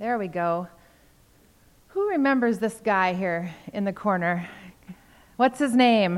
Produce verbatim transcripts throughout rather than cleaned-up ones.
There we go. Who remembers this guy here in the corner? What's his name?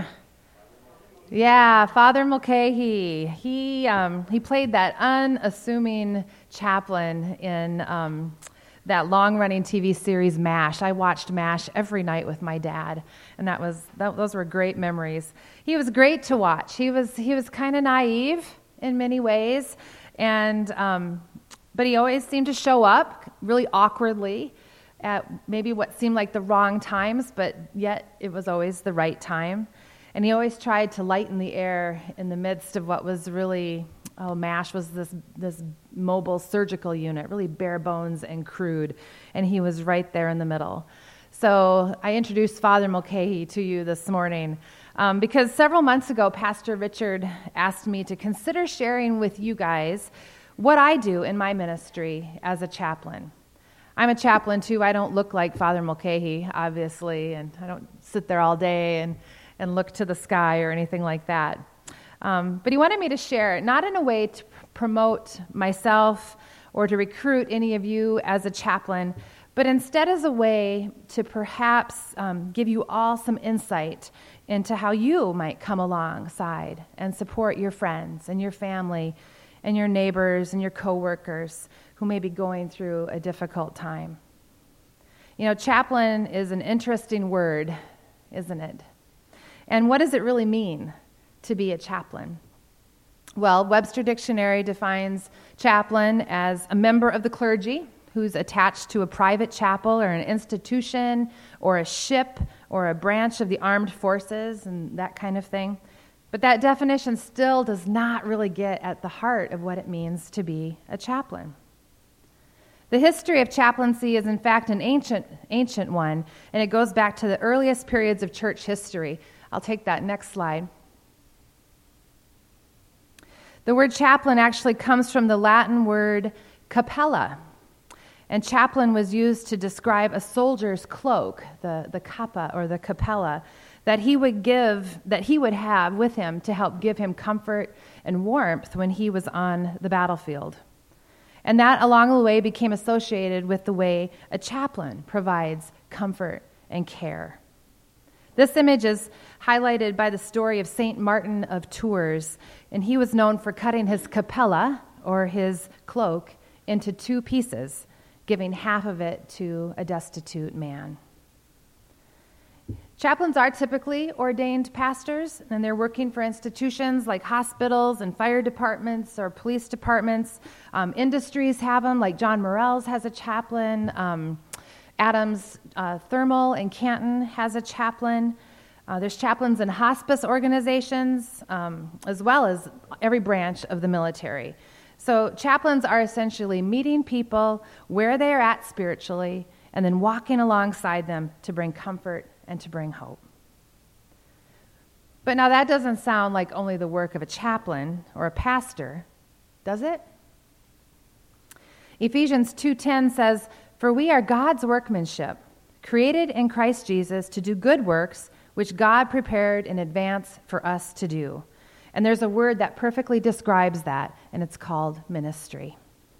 Yeah, Father Mulcahy. He um, he played that unassuming chaplain in um, that long-running T V series MASH. I watched MASH every night with my dad, and that was that, those were great memories. He was great to watch. He was he was kind of naive in many ways, and um, but he always seemed to show up really awkwardly at maybe what seemed like the wrong times, but yet it was always the right time. And he always tried to lighten the air in the midst of what was really, oh, MASH was this this mobile surgical unit, really bare bones and crude, and he was right there in the middle. So I introduced Father Mulcahy to you this morning um, because several months ago, Pastor Richard asked me to consider sharing with you guys what I do in my ministry as a chaplain. I'm a chaplain too. I don't look like Father Mulcahy, obviously, and I don't sit there all day and and look to the sky or anything like that. Um, but he wanted me to share, not in a way to promote myself or to recruit any of you as a chaplain, but instead as a way to perhaps um, give you all some insight into how you might come alongside and support your friends and your family and your neighbors and your coworkers who may be going through a difficult time. You know, chaplain is an interesting word, isn't it? And what does it really mean to be a chaplain? Well, Webster Dictionary defines chaplain as a member of the clergy who's attached to a private chapel or an institution or a ship or a branch of the armed forces and that kind of thing. But that definition still does not really get at the heart of what it means to be a chaplain. The history of chaplaincy is in fact an ancient, ancient one, and it goes back to the earliest periods of church history. I'll take that next slide. The word chaplain actually comes from the Latin word capella, and chaplain was used to describe a soldier's cloak, the, the capa or the capella, that he would give, that he would have with him to help give him comfort and warmth when he was on the battlefield. And that along the way became associated with the way a chaplain provides comfort and care. This image is highlighted by the story of Saint Martin of Tours, and he was known for cutting his capella, or his cloak, into two pieces, giving half of it to a destitute man. Chaplains are typically ordained pastors, and they're working for institutions like hospitals and fire departments or police departments. Um, industries have them, like John Morell's has a chaplain. Um, Adams uh, Thermal in Canton has a chaplain. Uh, there's chaplains in hospice organizations, um, as well as every branch of the military. So chaplains are essentially meeting people where they are at spiritually and then walking alongside them to bring comfort and to bring hope. But now that doesn't sound like only the work of a chaplain or a pastor, does it? Ephesians two ten says, "For we are God's workmanship, created in Christ Jesus to do good works, which God prepared in advance for us to do." And there's a word that perfectly describes that, and it's called ministry.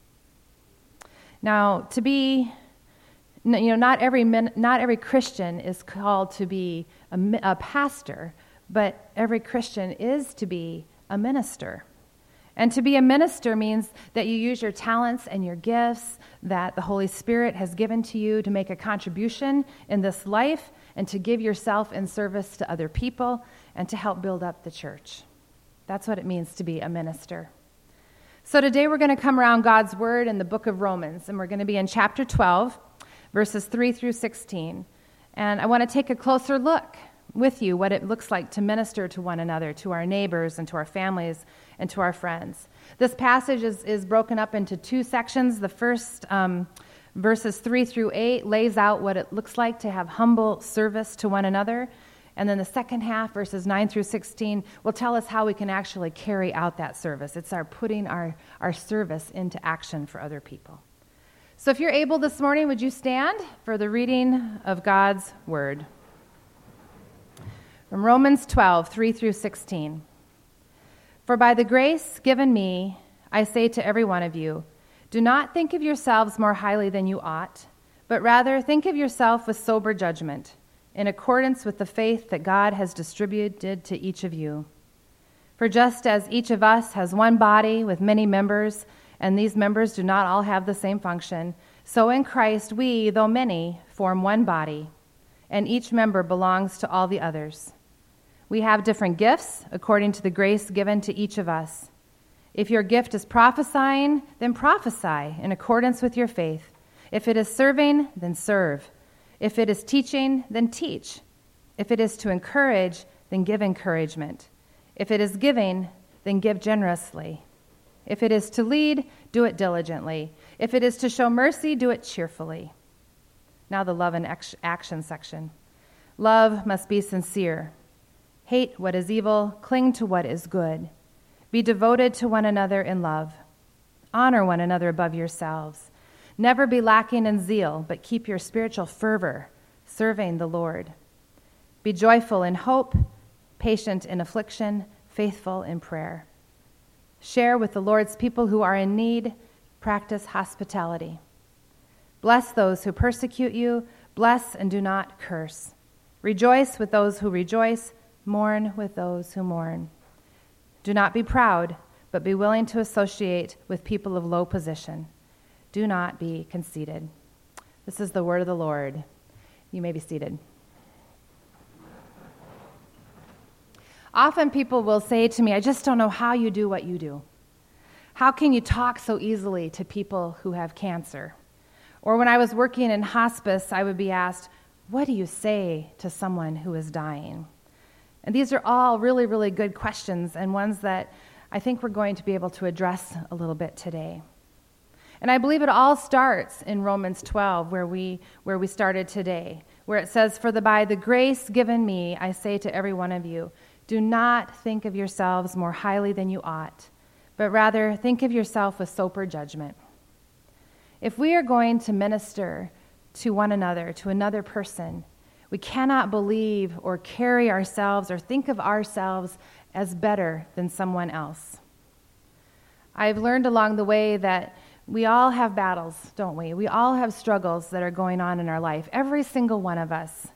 Now, to be, you know, not every not every Christian is called to be a, a pastor, but every Christian is to be a minister. And to be a minister means that you use your talents and your gifts that the Holy Spirit has given to you to make a contribution in this life and to give yourself in service to other people and to help build up the church. That's what it means to be a minister. So today we're going to come around God's Word in the book of Romans, and we're going to be in chapter twelve, verses three through sixteen. And I want to take a closer look with you what it looks like to minister to one another, to our neighbors and to our families and to our friends. This passage is, is broken up into two sections. The first, um, verses three through eight, lays out what it looks like to have humble service to one another. And then the second half, verses nine through sixteen, will tell us how we can actually carry out that service. It's our putting our, our service into action for other people. So if you're able this morning, would you stand for the reading of God's Word? From Romans twelve, three through sixteen. "For by the grace given me, I say to every one of you, Do not think of yourselves more highly than you ought, but rather think of yourself with sober judgment, in accordance with the faith that God has distributed to each of you. For just as each of us has one body with many members, and these members do not all have the same function, so in Christ we, though many, form one body, and each member belongs to all the others. We have different gifts according to the grace given to each of us. If your gift is prophesying, then prophesy in accordance with your faith. If it is serving, then serve. If it is teaching, then teach. If it is to encourage, then give encouragement. If it is giving, then give generously. If it is to lead, do it diligently. If it is to show mercy, do it cheerfully. Now the love and action section. Love must be sincere. Hate what is evil, cling to what is good. Be devoted to one another in love. Honor one another above yourselves. Never be lacking in zeal, but keep your spiritual fervor, serving the Lord. Be joyful in hope, patient in affliction, faithful in prayer. Share with the Lord's people who are in need. Practice hospitality. Bless those who persecute you. Bless and do not curse. Rejoice with those who rejoice. Mourn with those who mourn. Do not be proud, but be willing to associate with people of low position. Do not be conceited. This is the word of the Lord. You may be seated. Often people will say to me, I just don't know how you do what you do. How can you talk so easily to people who have cancer? Or when I was working in hospice, I would be asked, what do you say to someone who is dying? And these are all really, really good questions and ones that I think we're going to be able to address a little bit today. And I believe it all starts in Romans twelve, where we where we started today, where it says, For the by the grace given me, I say to every one of you, do not think of yourselves more highly than you ought, but rather think of yourself with sober judgment. If we are going to minister to one another, to another person, we cannot believe or carry ourselves or think of ourselves as better than someone else. I've learned along the way that we all have battles, don't we? We all have struggles that are going on in our life, every single one of us.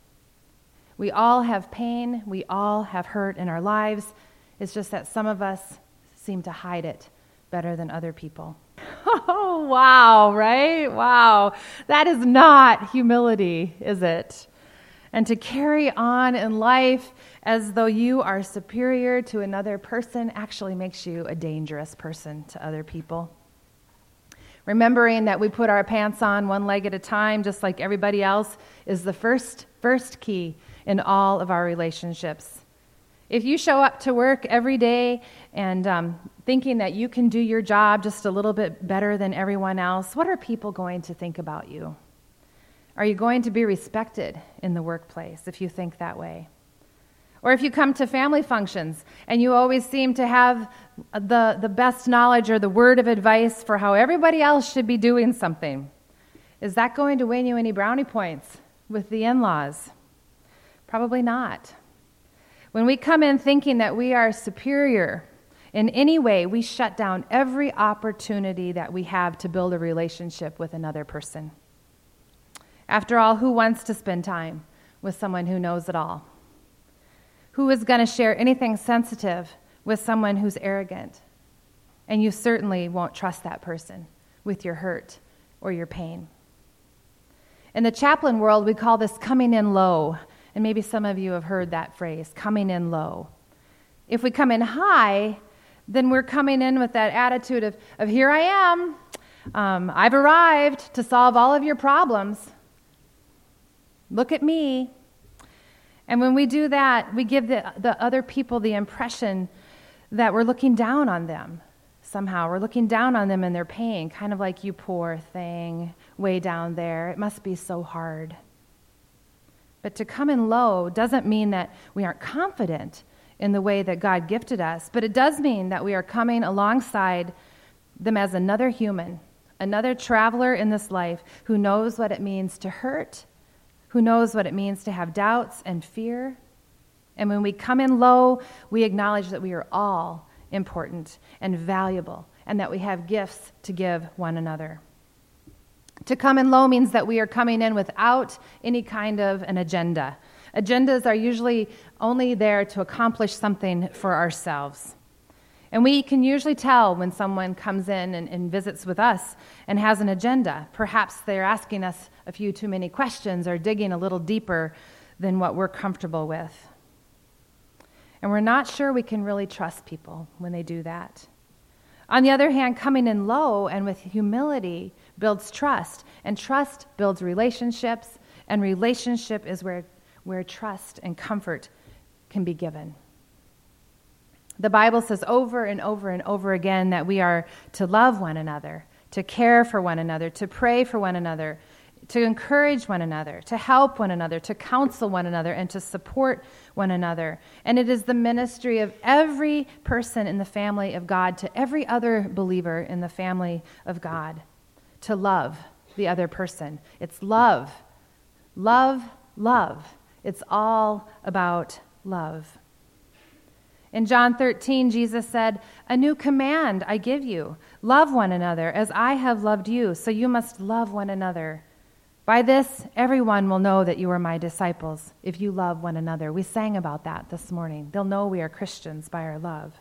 We all have pain, we all have hurt in our lives. It's just that some of us seem to hide it better than other people. Oh, wow, right? Wow. That is not humility, is it? And to carry on in life as though you are superior to another person actually makes you a dangerous person to other people. Remembering that we put our pants on one leg at a time, just like everybody else, is the first, first key in all of our relationships. If you show up to work every day and um, thinking that you can do your job just a little bit better than everyone else, what are people going to think about you? Are you going to be respected in the workplace if you think that way? Or if you come to family functions and you always seem to have the, the best knowledge or the word of advice for how everybody else should be doing something, is that going to win you any brownie points with the in-laws? Probably not. When we come in thinking that we are superior in any way, we shut down every opportunity that we have to build a relationship with another person. After all, who wants to spend time with someone who knows it all? Who is going to share anything sensitive with someone who's arrogant? And you certainly won't trust that person with your hurt or your pain. In the chaplain world, we call this coming in low. And maybe some of you have heard that phrase, coming in low. If we come in high, then we're coming in with that attitude of, of here I am. Um, I've arrived to solve all of your problems. Look at me. And when we do that, we give the, the other people the impression that we're looking down on them somehow. We're looking down on them in their pain, kind of like, you poor thing, way down there. It must be so hard. But to come in low doesn't mean that we aren't confident in the way that God gifted us, but it does mean that we are coming alongside them as another human, another traveler in this life who knows what it means to hurt, who knows what it means to have doubts and fear. And when we come in low, we acknowledge that we are all important and valuable and that we have gifts to give one another. To come in low means that we are coming in without any kind of an agenda. Agendas are usually only there to accomplish something for ourselves. And we can usually tell when someone comes in and, and visits with us and has an agenda. Perhaps they're asking us a few too many questions or digging a little deeper than what we're comfortable with. And we're not sure we can really trust people when they do that. On the other hand, coming in low and with humility builds trust, and trust builds relationships, and relationship is where, where trust and comfort can be given. The Bible says over and over and over again that we are to love one another, to care for one another, to pray for one another, to encourage one another, to help one another, to counsel one another, and to support one another. And it is the ministry of every person in the family of God to every other believer in the family of God to love the other person. It's love. Love, love. It's all about love. In John thirteen, Jesus said, "A new command I give you, love one another as I have loved you, so you must love one another. By this, everyone will know that you are my disciples, if you love one another." We sang about that this morning. They'll know we are Christians by our love.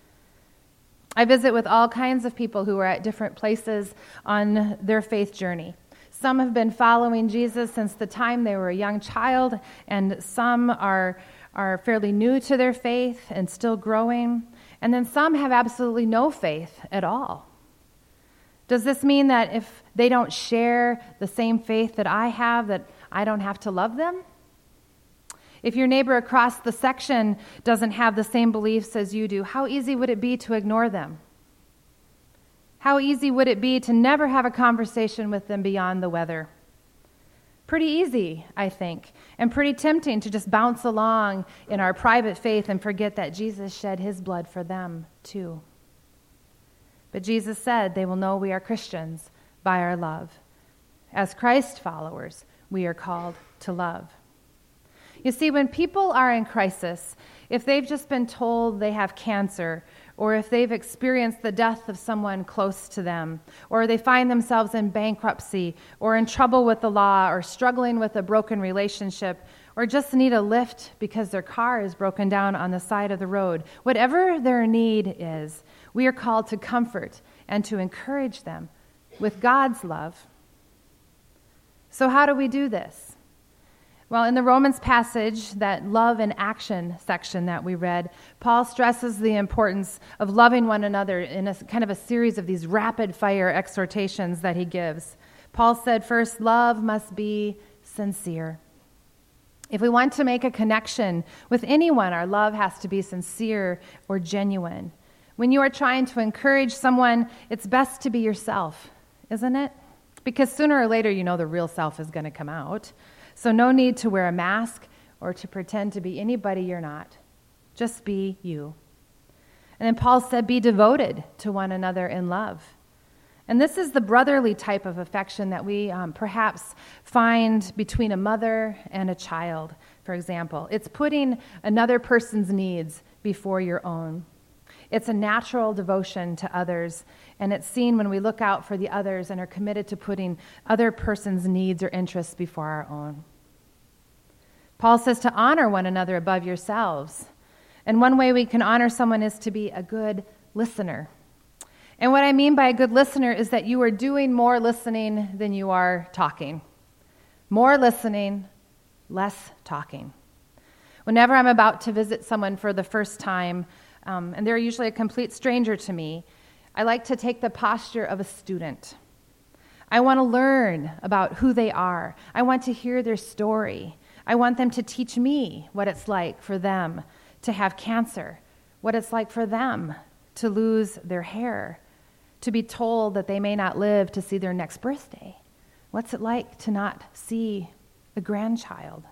I visit with all kinds of people who are at different places on their faith journey. Some have been following Jesus since the time they were a young child, and some are are fairly new to their faith and still growing, and then some have absolutely no faith at all. Does this mean that if they don't share the same faith that I have, that I don't have to love them? If your neighbor across the section doesn't have the same beliefs as you do, how easy would it be to ignore them? How easy would it be to never have a conversation with them beyond the weather? Pretty easy, I think, and pretty tempting to just bounce along in our private faith and forget that Jesus shed his blood for them too. But Jesus said they will know we are Christians by our love. As Christ followers, we are called to love. You see, when people are in crisis, if they've just been told they have cancer, or if they've experienced the death of someone close to them, or they find themselves in bankruptcy, or in trouble with the law, or struggling with a broken relationship, or just need a lift because their car is broken down on the side of the road, whatever their need is, we are called to comfort and to encourage them with God's love. So how do we do this? Well, in the Romans passage, that love and action section that we read, Paul stresses the importance of loving one another in a kind of a series of these rapid-fire exhortations that he gives. Paul said, first, love must be sincere. If we want to make a connection with anyone, our love has to be sincere or genuine. When you are trying to encourage someone, it's best to be yourself, isn't it? Because sooner or later, you know the real self is going to come out. So no need to wear a mask or to pretend to be anybody you're not. Just be you. And then Paul said, be devoted to one another in love. And this is the brotherly type of affection that we um, perhaps find between a mother and a child, for example. It's putting another person's needs before your own. It's a natural devotion to others, and it's seen when we look out for the others and are committed to putting other person's needs or interests before our own. Paul says to honor one another above yourselves. And one way we can honor someone is to be a good listener. And what I mean by a good listener is that you are doing more listening than you are talking. More listening, less talking. Whenever I'm about to visit someone for the first time, Um, and they're usually a complete stranger to me, I like to take the posture of a student. I want to learn about who they are. I want to hear their story. I want them to teach me what it's like for them to have cancer, what it's like for them to lose their hair, to be told that they may not live to see their next birthday. What's it like to not see a grandchild?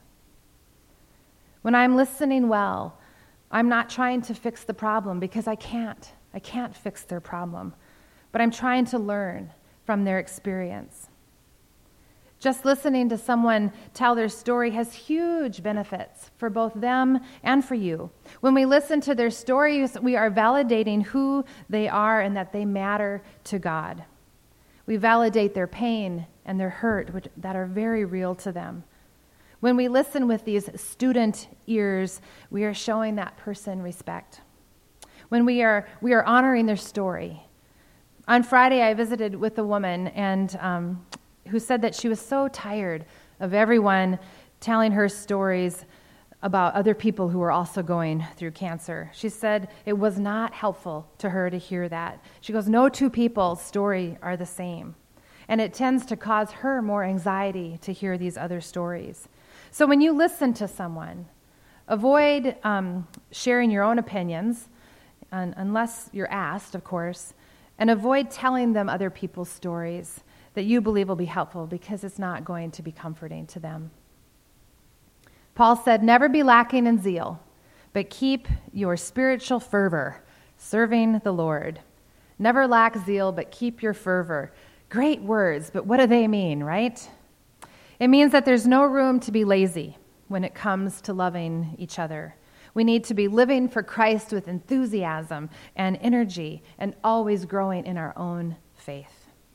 When I'm listening well, I'm not trying to fix the problem because I can't. I can't fix their problem. But I'm trying to learn from their experience. Just listening to someone tell their story has huge benefits for both them and for you. When we listen to their stories, we are validating who they are and that they matter to God. We validate their pain and their hurt, which, that are very real to them. When we listen with these student ears, we are showing that person respect. When we are we are honoring their story. On Friday, I visited with a woman and um, who said that she was so tired of everyone telling her stories about other people who were also going through cancer. She said it was not helpful to her to hear that. She goes, no two people's story are the same. And it tends to cause her more anxiety to hear these other stories. So when you listen to someone, avoid um, sharing your own opinions, un- unless you're asked, of course, and avoid telling them other people's stories that you believe will be helpful, because it's not going to be comforting to them. Paul said, never be lacking in zeal, but keep your spiritual fervor, serving the Lord. Never lack zeal, but keep your fervor. Great words, but what do they mean, right? It means that there's no room to be lazy when it comes to loving each other. We need to be living for Christ with enthusiasm and energy and always growing in our own faith.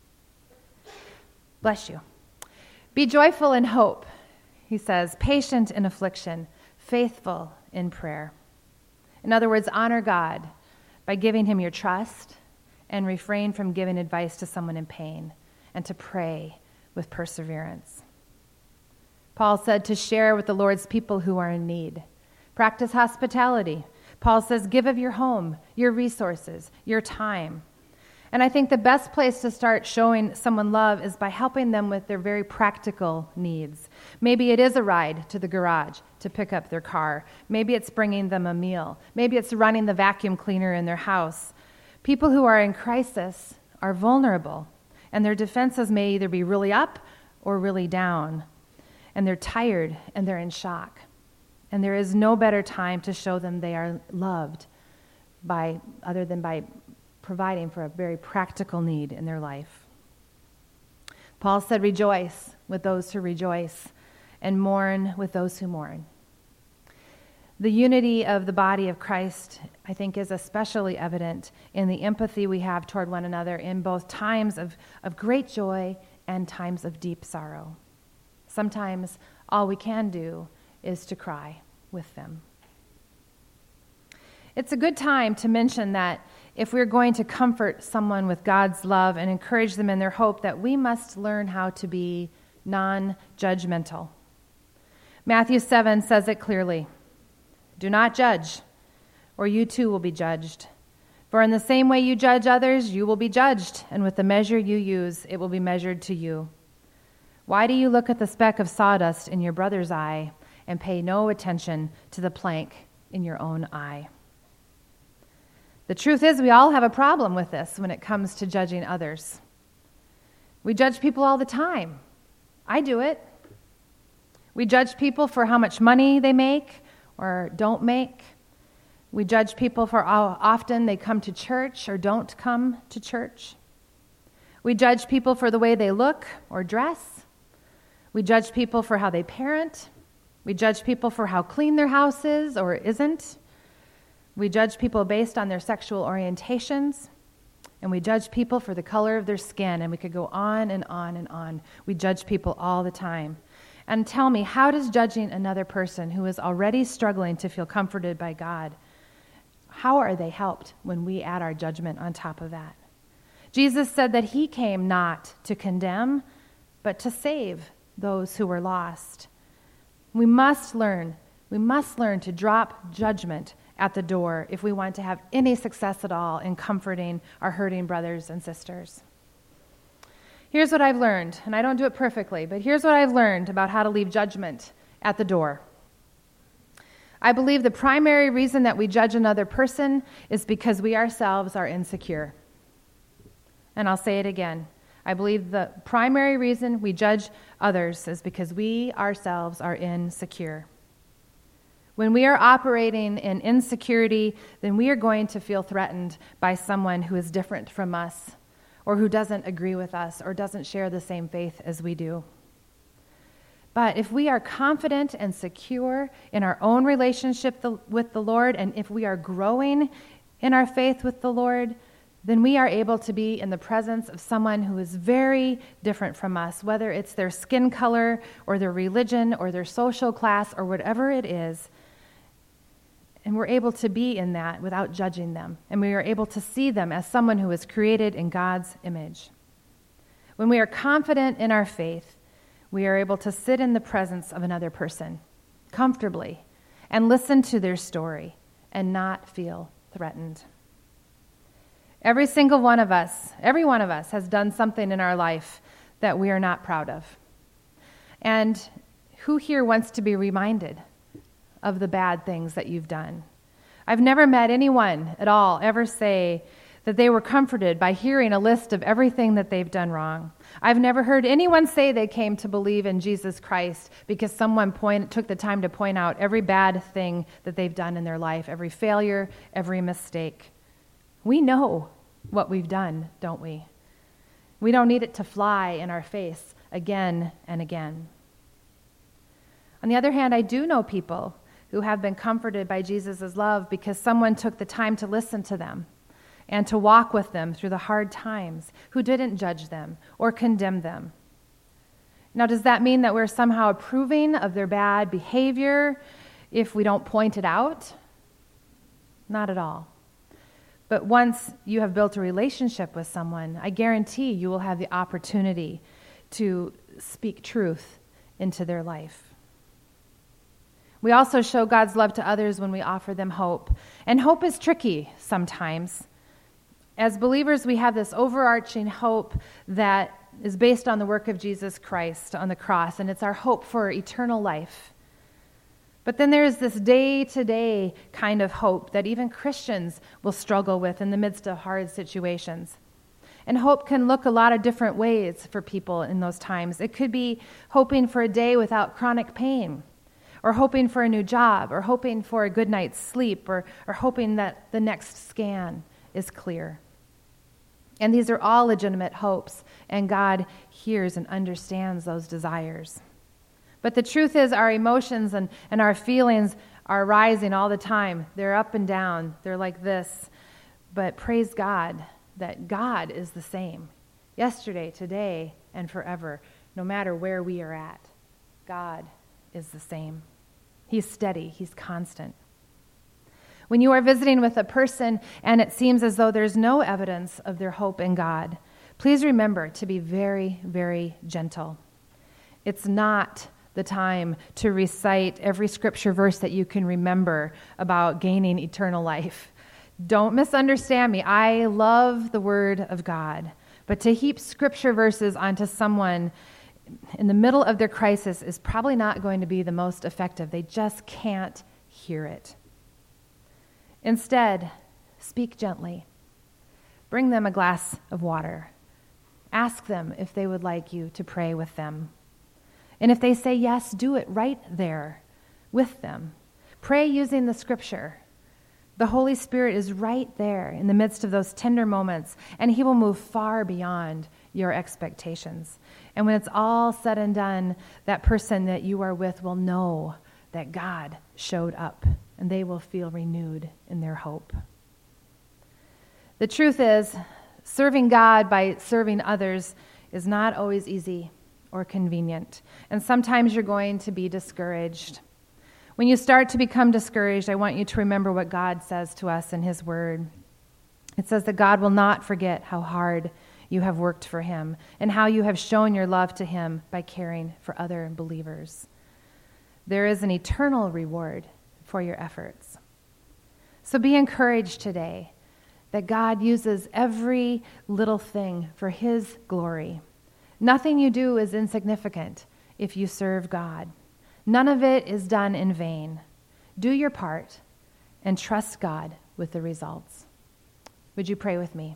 Bless you. Be joyful in hope, he says, patient in affliction, faithful in prayer. In other words, honor God by giving him your trust and refrain from giving advice to someone in pain, and to pray with perseverance. Paul said to share with the Lord's people who are in need. Practice hospitality. Paul says, give of your home, your resources, your time. And I think the best place to start showing someone love is by helping them with their very practical needs. Maybe it is a ride to the garage to pick up their car. Maybe it's bringing them a meal. Maybe it's running the vacuum cleaner in their house. People who are in crisis are vulnerable, and their defenses may either be really up or really down. And they're tired and they're in shock. And there is no better time to show them they are loved by other than by providing for a very practical need in their life. Paul said, rejoice with those who rejoice and mourn with those who mourn. The unity of the body of Christ, I think, is especially evident in the empathy we have toward one another in both times of, of great joy and times of deep sorrow. Sometimes all we can do is to cry with them. It's a good time to mention that if we're going to comfort someone with God's love and encourage them in their hope, that we must learn how to be non-judgmental. Matthew seven says it clearly. Do not judge, or you too will be judged. For in the same way you judge others, you will be judged, and with the measure you use, it will be measured to you. Why do you look at the speck of sawdust in your brother's eye and pay no attention to the plank in your own eye? The truth is, we all have a problem with this when it comes to judging others. We judge people all the time. I do it. We judge people for how much money they make or don't make. We judge people for how often they come to church or don't come to church. We judge people for the way they look or dress. We judge people for how they parent. We judge people for how clean their house is or isn't. We judge people based on their sexual orientations. And we judge people for the color of their skin. And we could go on and on and on. We judge people all the time. And tell me, how does judging another person who is already struggling to feel comforted by God, how are they helped when we add our judgment on top of that? Jesus said that he came not to condemn, but to save those who were lost. We must learn, we must learn to drop judgment at the door if we want to have any success at all in comforting our hurting brothers and sisters. Here's what I've learned, and I don't do it perfectly, but here's what I've learned about how to leave judgment at the door. I believe the primary reason that we judge another person is because we ourselves are insecure. And I'll say it again. I believe the primary reason we judge others is because we ourselves are insecure. When we are operating in insecurity, then we are going to feel threatened by someone who is different from us, or who doesn't agree with us, or doesn't share the same faith as we do. But if we are confident and secure in our own relationship the, with the Lord, and if we are growing in our faith with the Lord, then we are able to be in the presence of someone who is very different from us, whether it's their skin color or their religion or their social class or whatever it is. And we're able to be in that without judging them. And we are able to see them as someone who is created in God's image. When we are confident in our faith, we are able to sit in the presence of another person comfortably and listen to their story and not feel threatened. Every single one of us, every one of us has done something in our life that we are not proud of. And who here wants to be reminded of the bad things that you've done? I've never met anyone at all ever say that they were comforted by hearing a list of everything that they've done wrong. I've never heard anyone say they came to believe in Jesus Christ because someone point, took the time to point out every bad thing that they've done in their life, every failure, every mistake. We know what we've done, don't we? We don't need it to fly in our face again and again. On the other hand, I do know people who have been comforted by Jesus' love because someone took the time to listen to them and to walk with them through the hard times, who didn't judge them or condemn them. Now, does that mean that we're somehow approving of their bad behavior if we don't point it out? Not at all. But once you have built a relationship with someone, I guarantee you will have the opportunity to speak truth into their life. We also show God's love to others when we offer them hope. And hope is tricky sometimes. As believers, we have this overarching hope that is based on the work of Jesus Christ on the cross, and it's our hope for eternal life. But then there's this day-to-day kind of hope that even Christians will struggle with in the midst of hard situations. And hope can look a lot of different ways for people in those times. It could be hoping for a day without chronic pain, or hoping for a new job, or hoping for a good night's sleep, or, or hoping that the next scan is clear. And these are all legitimate hopes, and God hears and understands those desires. But the truth is our emotions and, and our feelings are rising all the time. They're up and down. They're like this. But praise God that God is the same yesterday, today, and forever, no matter where we are at. God is the same. He's steady. He's constant. When you are visiting with a person and it seems as though there's no evidence of their hope in God, please remember to be very, very gentle. It's not the time to recite every scripture verse that you can remember about gaining eternal life. Don't misunderstand me. I love the Word of God, but to heap scripture verses onto someone in the middle of their crisis is probably not going to be the most effective. They just can't hear it. Instead, speak gently. Bring them a glass of water. Ask them if they would like you to pray with them. And if they say yes, do it right there with them. Pray using the scripture. The Holy Spirit is right there in the midst of those tender moments, and he will move far beyond your expectations. And when it's all said and done, that person that you are with will know that God showed up, and they will feel renewed in their hope. The truth is, serving God by serving others is not always easy or convenient, and sometimes you're going to be discouraged. When you start to become discouraged, I want you to remember what God says to us in his word. It says that God will not forget how hard you have worked for him and how you have shown your love to him by caring for other believers. There is an eternal reward for your efforts. So be encouraged today that God uses every little thing for his glory. Nothing you do is insignificant if you serve God. None of it is done in vain. Do your part and trust God with the results. Would you pray with me?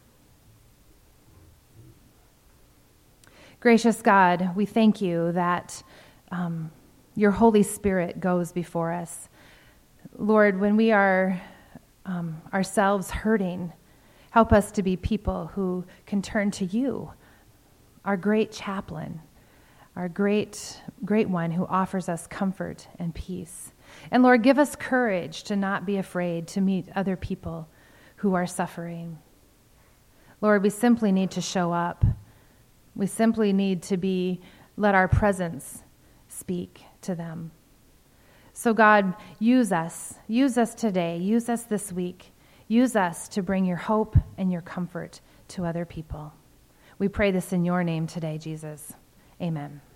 Gracious God, we thank you that um, your Holy Spirit goes before us. Lord, when we are um, ourselves hurting, help us to be people who can turn to you, our great chaplain, our great, great one who offers us comfort and peace. And Lord, give us courage to not be afraid to meet other people who are suffering. Lord, we simply need to show up. We simply need to be, let our presence speak to them. So God, use us. Use us today. Use us this week. Use us to bring your hope and your comfort to other people. We pray this in your name today, Jesus. Amen.